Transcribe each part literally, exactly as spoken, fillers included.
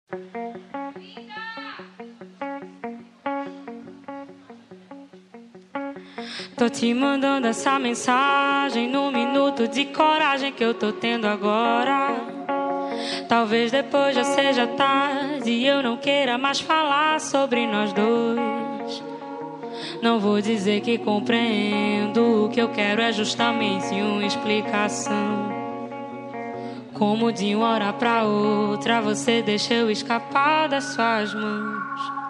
Tô te mandando essa mensagem no minuto de coragem que eu tô tendo agora. Talvez depois já seja tarde e eu não queira mais falar sobre nós dois. Não vou dizer que compreendo, o que eu quero é justamente uma explicação. Como de uma hora pra outra você deixa eu escapar das suas mãos.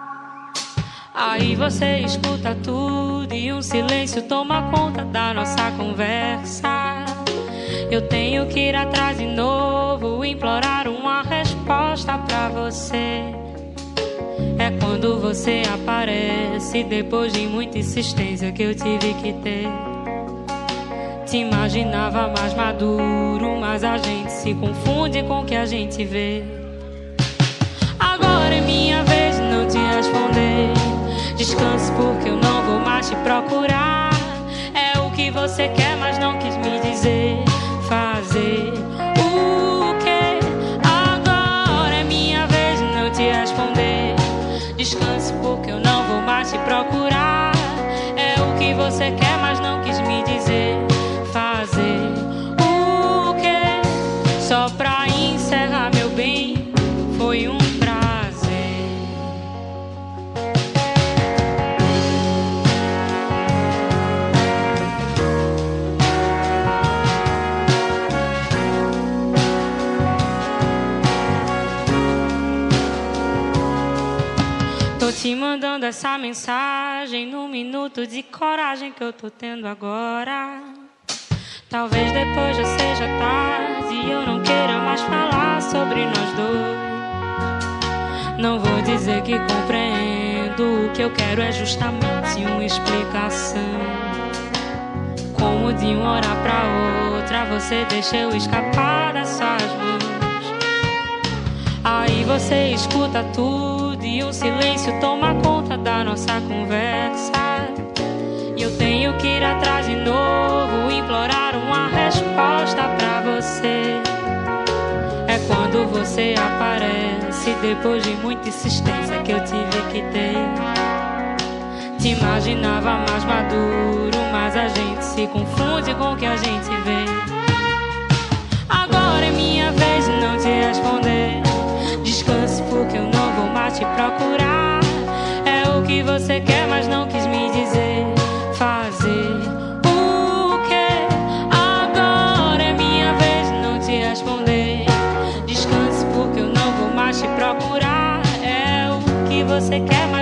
Aí você escuta tudo e um silêncio toma conta da nossa conversa. Eu tenho que ir atrás de novo, implorar uma resposta pra você. É quando você aparece, depois de muita insistência que eu tive que ter. Te imaginava mais maduro, mas a gente se confunde com o que a gente vê. Agora é minha vez de não te responder. Descanse porque eu não vou mais te procurar. É o que você quer, mas não quis me dizer. Fazer o quê? Agora é minha vez de não te responder. Descanse porque eu não vou mais te procurar. É o que você quer, mas não quis me dizer. Fazer o quê? Só pra encerrar, meu bem, foi um te mandando essa mensagem no minuto de coragem que eu tô tendo agora. Talvez depois já seja tarde e eu não queira mais falar sobre nós dois. Não vou dizer que compreendo, o que eu quero é justamente uma explicação. Como de uma hora pra outra você deixa eu escapar das suas mãos. Aí você escuta tudo e um silêncio toma conta da nossa conversa. E eu tenho que ir atrás de novo, implorar uma resposta pra você. É quando você aparece, depois de muita insistência que eu tive que ter. Te imaginava mais maduro, mas a gente se confunde com o que a gente vê. Agora é minha vez de não te responder. Descanse porque eu não vou mais te procurar. É o que você quer, mas não quis me dizer. Fazer o quê? Agora é minha vez de não te responder. Descanse porque eu não vou mais te procurar. É o que você quer, mas